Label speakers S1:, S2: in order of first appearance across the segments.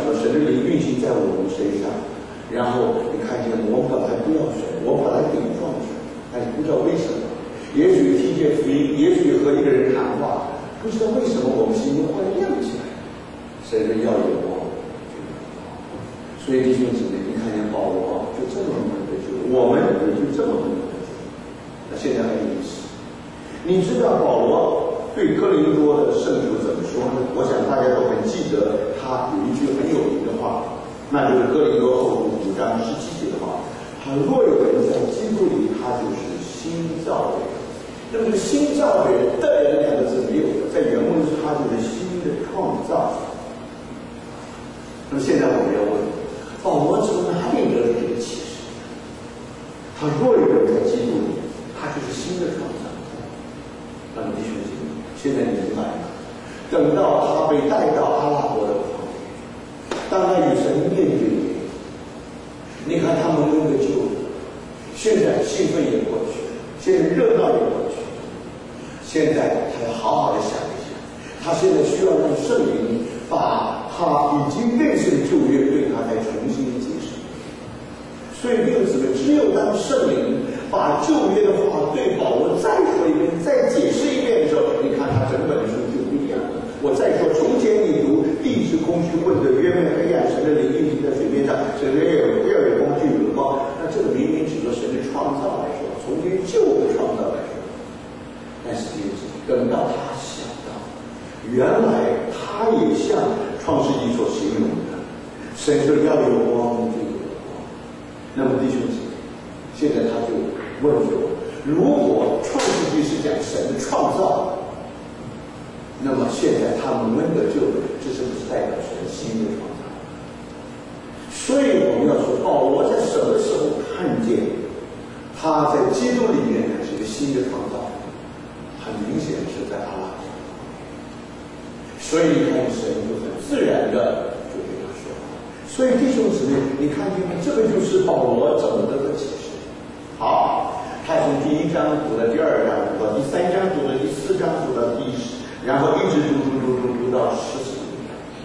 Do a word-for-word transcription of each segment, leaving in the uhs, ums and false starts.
S1: 么？神的灵运行在我们身上，然后你看见我本来不要神，我本来顶撞神，但是不知道为什么，也许听见福音，也许和一个人谈话，不知道为什么我们心中忽然亮起来，神说要有光。所以弟兄姊妹，你看见保罗就这么蒙的救，我们也就这么蒙的救。那现在很有意思，你知道保罗对哥林多的圣徒怎么说呢？我想大家都很记得他有一句很有名的话，那就是哥林多后书五章十七节的话：他若有人在基督里，他就是新造的人。那么这个新造的人的人两个字没有的，在原文是他就是新的创造。那么现在我们要问，保罗从哪里得的这个启示？他若有人在基督里，他就是新的创造。那么弟兄姐妹，现在你明白了？等到他被带到阿拉伯的旷野，当他与神面对面，你看他们那个救，现在兴奋也过去了，现在热闹也过去了，现在他要好好的想一想，他现在需要让圣灵把他已经认识的旧约对他再重新解释。所以弟兄姊妹，只有当圣灵把旧约的话对保罗再说一遍、再解释一遍的时候，你看他整本书就不一样了。我再说，从前你读地是空虚混沌，渊面黑暗，神的灵运行在水面上，神的要有要有光，就有光。那这个明明指着神的创造来说，从前旧的创造来说，但是弟兄姊妹，等到他想到，原来他也像创世纪所形容的，神说要有光，就有光。那么弟兄姊妹，现在他就问说，如果创世纪是讲神的创造，那么现在他们蒙得救，这是不是代表神新的创造？所以我们要说，保罗在什么时候看见他在基督里面是一个新的创造？很明显是在阿拉伯。所以你看，神就很自然的就对他说话。所以弟兄姊妹，你看见吗？这个就是保罗怎么得的启示。好，他从第一章读到第二章，读到第三章，读到第四章，读到第十，然后一直读读读读读到十四章。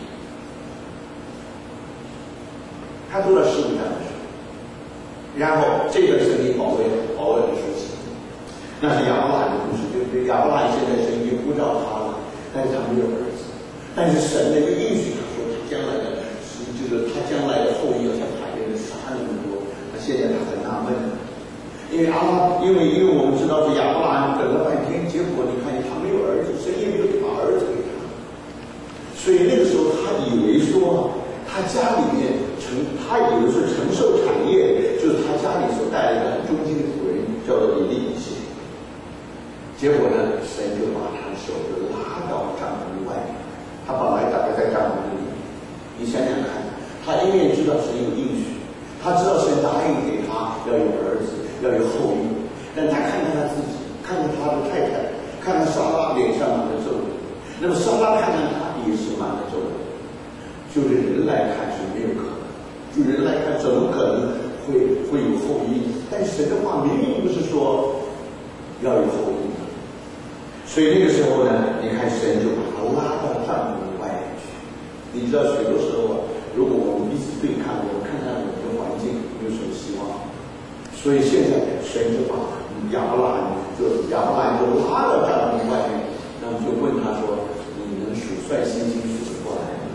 S1: 他读到十五章的时候，然后这个圣经保罗保罗很熟悉，那是亚伯拉罕的故事，对不对？亚伯拉罕现在神已经呼召他了，但是他没有儿子，但是神呢又应许他说，他将来的这个他将来的后裔要像海边的沙那么多。那现在他很纳闷，因为阿拉，因为因为我们知道是亚伯拉罕等了半天，结果你看见他没有儿子，神也没有把儿子给他，所以那个时候他以为说他家里面承，他以为是承受产业，就是他家里所带来的很忠心的仆人叫做以利以谢。结果呢，神就把他的手就拉到帐篷外面，他本来大概在帐篷里面，你想想看，他因为知道神有应许，他知道神答应给他要有儿子，要有后裔，但他看看他自己，看看他的太太，看看莎拉脸上满了皱纹，那么莎拉看看他也是满了皱纹，就是人来看是没有可能，就人来看怎么可能会会有后裔？但神的话明明不是说要有后裔，所以那个时候呢，你看神就把他拉到帐篷外面去。你知道许多时候啊，如果我们彼此对看，我们看看我们的环境有什么希望，所以现在神就把亚伯拉罕就亚伯拉罕就拉到帐篷外面，然后就问他说：“你能数算星星数得过来吗？”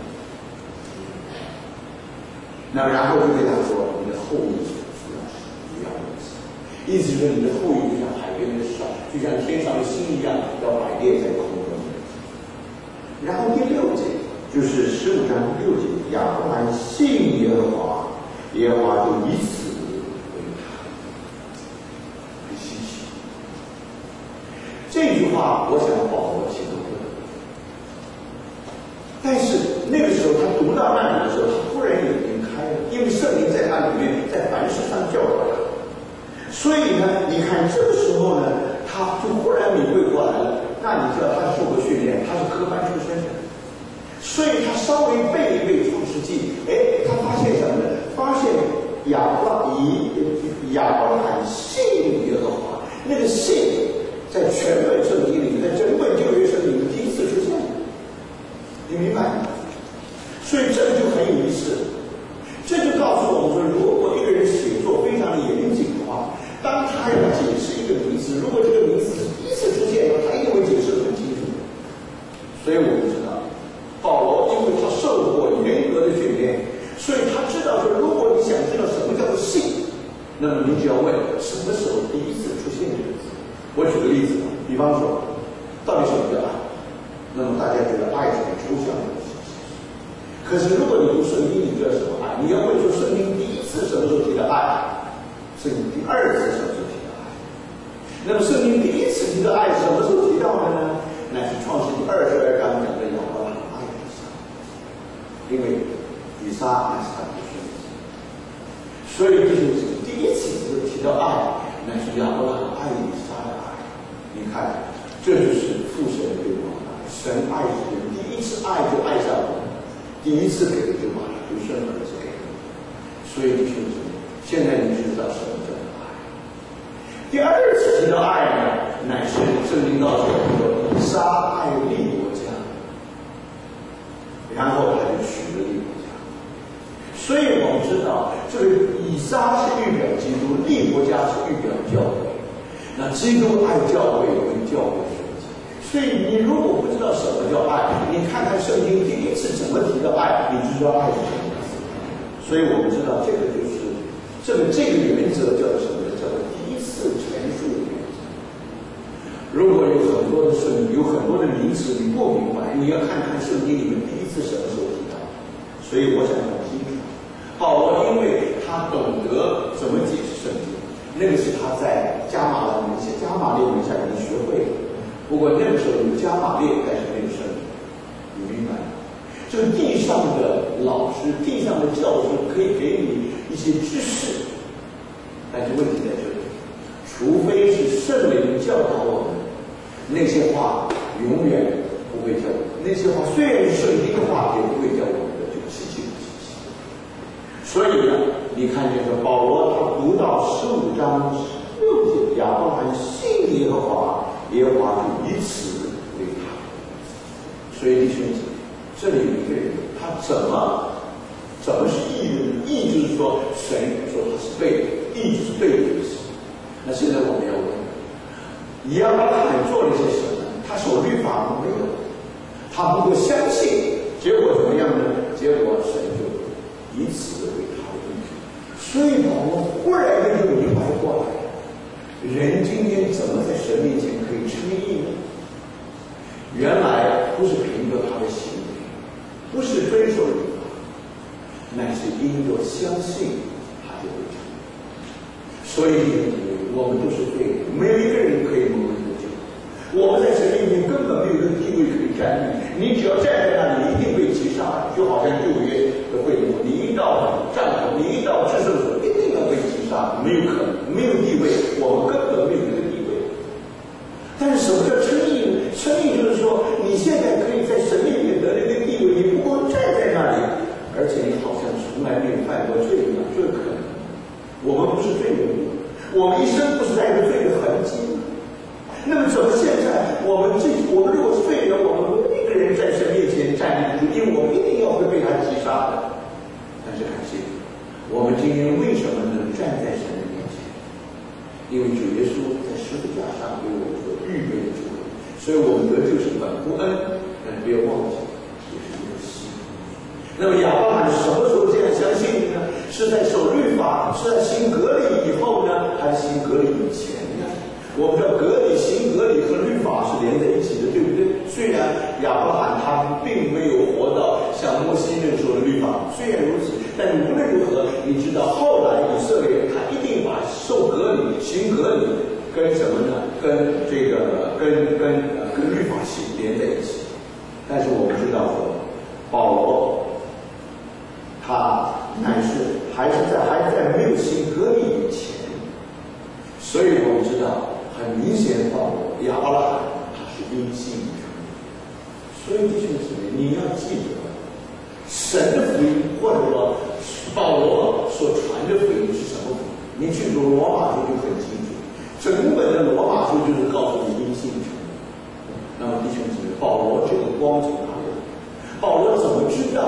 S1: 那然后就对他说：“你的后裔不要如此。”意思是说，你的后裔就像海边的沙，就像天上的星一样，要摆列在空中。然后第六节就是十五章六节，亚伯兰信耶和华，耶和华就以此为他。很稀奇。这句话，我想保罗听懂了。但是那个时候他读到那里的时候，他突然眼睛开了，因为圣灵在他里面，在凡事上教导他。所以呢，你看这个时候呢，他就忽然领会过来了。那你知道他受过训练，他是科班出身的，所以他稍微背一背创世纪，哎，他发现什么呢？发现亚伯拉以亚伯拉罕信耶和华，那个信在全本圣经里面，在整本旧约圣经里面第一次出现，你明白吗？ 所以这个就很有意思，这就告诉我们说，如果一个人写作非常的严谨的话，当他要解释一个名词，如果这个名词是第一次出现，他一定会解释得很清楚。所以我们知道，保罗因为他受过严格的训练，所以他知道说，如果你想知道什么叫做信，那么你就要问什么时候第一次出现这个字。我举个例子，比方说，到底什么叫爱？那么大家觉得爱是很抽象的东西。可是如果你读圣经，你知道什么爱？你要问说圣经第一次什么时候提到爱？圣经第二次什么时候提到爱？那么圣经第一次提到爱什么时候提到的呢？乃是创世纪二十二章讲的亚伯拉罕爱以撒，因为以撒乃是他的孙子，所以这就是第一次提到爱，乃是亚伯拉罕爱以撒的爱。你看，这就是父神对我们爱，神爱人，第一次爱就爱上我们，第一次给就马上就生儿子给我们，所以弟兄姊妹，现在你知道什么叫爱。第二次提到爱呢，乃是圣经告诉我们说，以撒爱利伯家，然后他就娶了利伯家。所以我们知道，这个以撒是预表基督，利伯家是预表教会。那基督爱教会，为教会设计。所以你如果不知道什么叫爱，你看看圣经第一次怎么提到爱，你就知道爱是什么意思。所以我们知道这个就是这个这个原则叫做什么？叫做第一次陈述的原则。如果有很多的圣有很多的名词你不明白，你要看看圣经里面第一次什么时候提到。所以我想很清楚，保罗因为他懂得怎么解释圣经。那个是他在加马列门下，加马列门下已经学会了。不过那个时候有加马列，但是没有圣灵，你明白吗？这个地上的老师、地上的教师可以给你一些知识，但是问题在这里，除非是圣灵教导我们，那些话永远不会教我们。那些话虽然是圣经的话，也不会教我们的这个事情。所以呢，你看这个保罗他读到十五章十六节，亚伯拉罕信耶和华，耶和华就以此为他。所以弟兄姊妹，这里有一个人，他怎么怎么是义人？义就是说神说他是对的，义就是对的意思。那现在我们要问，亚伯拉罕做了些什么？他守律法没有，他不过相信，结果怎么样呢？结果神就以此为他的依据。所以保罗忽然间就明白过来，人今天怎么在神面前可以称义呢？原来不是凭着他的行为，不是遵守律法，乃是因着相信他就会成义。所以我们都是罪人，没有一个人可以蒙恩得救。我们在神面前根本没有一个地位可以站立，你只要站在那里，一定被击杀，就好像旧约的会幕，你一到帐篷，你一到至圣所，一定要被击杀，没有可能，没有地位，我们根本没有这个地位。但是什么叫称义呢？称义就是说，你现在可以在神面前得了一个地位，你不光站在那里，而且你好像从来没有犯过罪一样，这个可能。我们不是罪人，我们一生不是带着罪的痕迹吗？那么怎么现在我们这我们如果是罪人，我们没有一个人在神面前站立不住，因为我们一定要会被他击杀的。但是感谢我们今天为什么能站在神的面前？因为主耶稣在十字架上为我们所预备的救恩，所以我们得救是本乎恩，但不要忘记也是因为信。那么亚伯拉罕什么时候这样相信呢？是在守律法，是在行割礼以后呢，还是行割礼以前呢？我们知道割礼、行割礼和律法是连在一起的，对不对？虽然亚伯拉罕他并没有活到像摩西那个时候的律法，虽然如此，但无论如何，你知道后来以色列他一定把受割礼、行割礼跟什么呢？跟这个跟跟呃跟律法系连在一起。但是我们知道说，保罗他乃是还是在还在没有行割礼以前，所以我们知道。很明显，保罗亚伯拉罕他是因信称义。所以弟兄姊妹，你要记得，神的福音或者说保罗所传的福音是什么福音？你去读罗马书就很清楚，整本的罗马书就是告诉你因信称义。那么弟兄姊妹，保罗这个光从哪里来？保罗怎么知道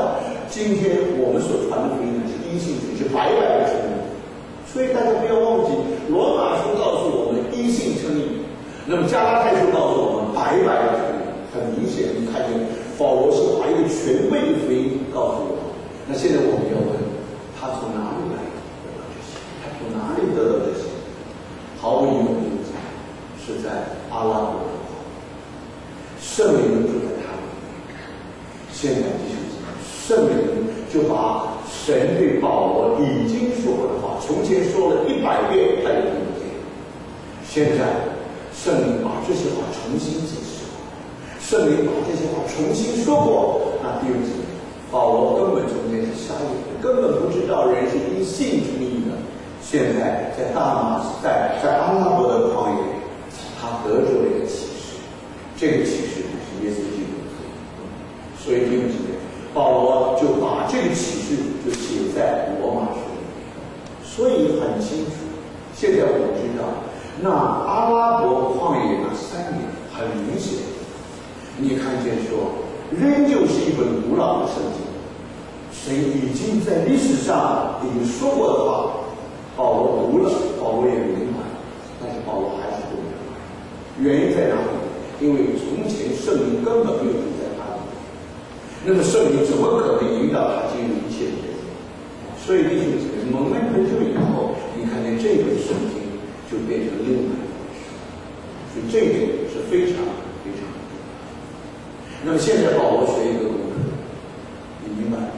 S1: 今天我们所传的福音呢是因信称义，是白白的称义。所以大家不要忘记，罗马书告诉我们因信称义，那么加拉太书告诉我们白白的称义。很明显，你看见保罗是把一个权威的福音告诉我们。那现在我们要问，他从哪里来得到这些？他从哪里得到这些？毫无疑问，是在阿拉伯文化，圣灵住在他里面。现在弟兄姊妹，圣灵就把神对保罗已经说过的话，从前说了一百遍，他也听不见。现在圣灵把这些话重新解释，圣灵把这些话重新说过。那弟兄姊妹，保罗根本从前是瞎眼的，根本不知道人是因信称义的。现在在大马士，在在阿拉伯的旷野，他得着了一个启示，这个启示就是耶稣基督。所以弟兄姊妹，保罗就把这个启示就写在罗马书里面，所以很清楚。现在我们知道，那阿拉伯旷野那三年很明显，你看见说，仍旧是一本古老的圣经，神已经在历史上已经说过的话。保罗读了，保罗也明白，但是保罗还是不明白。原因在哪里？因为从前圣灵根本没有住在他里面，那么圣灵怎么可能引导他进入一切的人？所以弟兄姊妹，蒙恩得救以后，你看见这本圣经就变成另外一回事。所以这一点是非常非常重要。那么现在保罗学一个功课，你明白？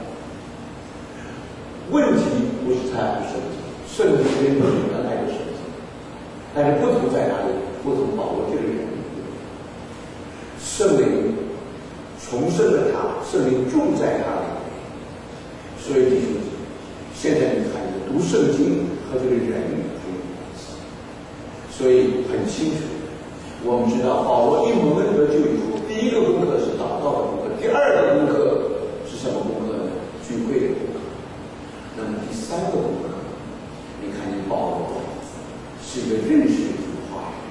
S1: 问题不是在乎圣经。圣经跟原来的圣经，但是不同在哪里？不同保罗这个人，圣灵重生了他，圣灵住在他里面。所以弟兄姊妹，现在你看，读圣经和这个人很有关系。所以很清楚，我们知道保罗一蒙恩得救以后，第一个功课是祷告的功课，第二个功课是什么功课呢？聚会的功课。那么第三个功课，你看见保罗是一个认识主话语，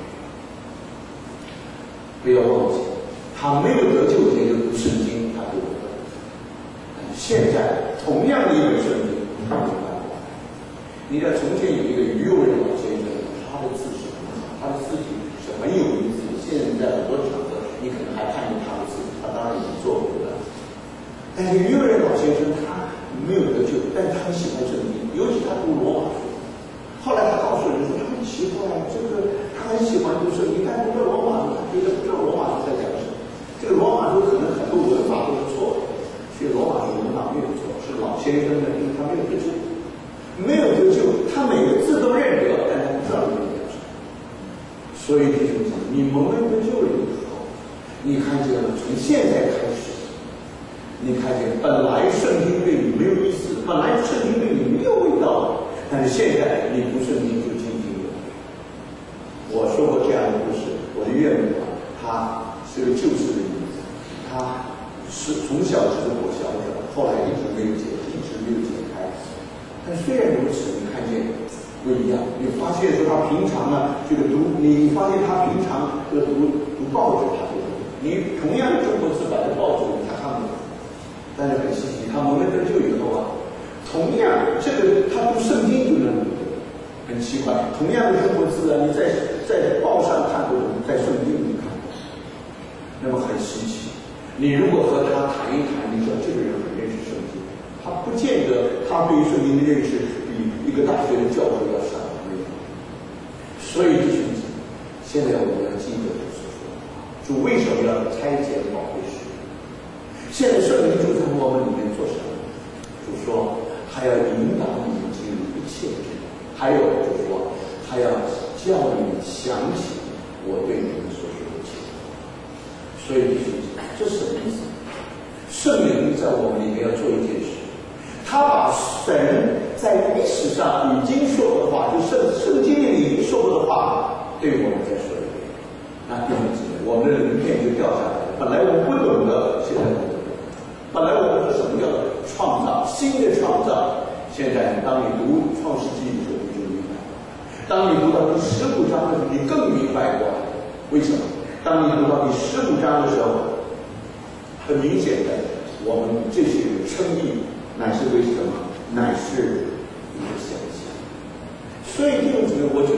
S1: 不要忘记，他没有得救前就读圣经，他读不懂。现在同样的一本圣经，他明白不了。你知道从前有一个于右任老先生，他的字是很好，他的字体是很有意思的。现在很多场合你可能还看见他的字，他当然已经做过了。但是于右任老先生他没有得救，但是他很喜欢圣经，尤其他读罗马书。后来他告诉人说，他很奇怪，这个他很喜欢读圣经，但读了罗马书，他觉得不知道罗马书在讲什么。这个罗马书可能很多文法都是错的，其实罗马书文法没有错，是老先生的，因为他没有得救，没有得救，他每个字都认得，但他不知道里面讲什么。所以弟兄姊妹，你蒙恩得救了以后，你看见了，从现在开始。你看见，本来圣经对你没有意思，本来圣经对你没有味道，但是现在你读圣经就津津有味。我说过这样的故事，我的岳母她是个救世的女子，她是从小只是裹小脚，后来一直没有解，一直没有解开。但虽然如此，你看见不一样，你发现说她平常呢，这个读，你发现她平常这个读读报纸，她读，你同样的中国字摆在报纸里，她看不懂。但是很稀奇，他蒙恩得救以后啊，同样这个他读圣经就能读懂，很奇怪。同样的中国字啊，你在在报上看不懂，在圣经里看不懂，那么很稀奇。你如果和他谈一谈，你说这个人很认识圣经，他不见得他对于圣经的认识比一个大学的教授要少，没有。所以弟兄姊妹，现在我们要记得主所说的话，主为什么要差遣宝贵使徒？现在圣灵住在我们里面做什么？主说他要引导你们进入一切之道，还有主说他要叫你们想起我对你们所说的一切。所以弟兄姊妹，这是什么意思？圣灵在我们里面要做一件事，他把神在历史上已经说过的话，就圣圣经里已经说过的话，对我们再说一遍。那弟兄姊妹，我们的鳞片就掉下来了。本来我们不懂的，现在懂。本来我们是什么叫创造，新的创造。现在当你读创世纪的时候，你就明白了；当你读到第十五章的时候，你更明白过来。为什么？当你读到第十五章的时候，很明显的，我们这些人称义为什么？乃是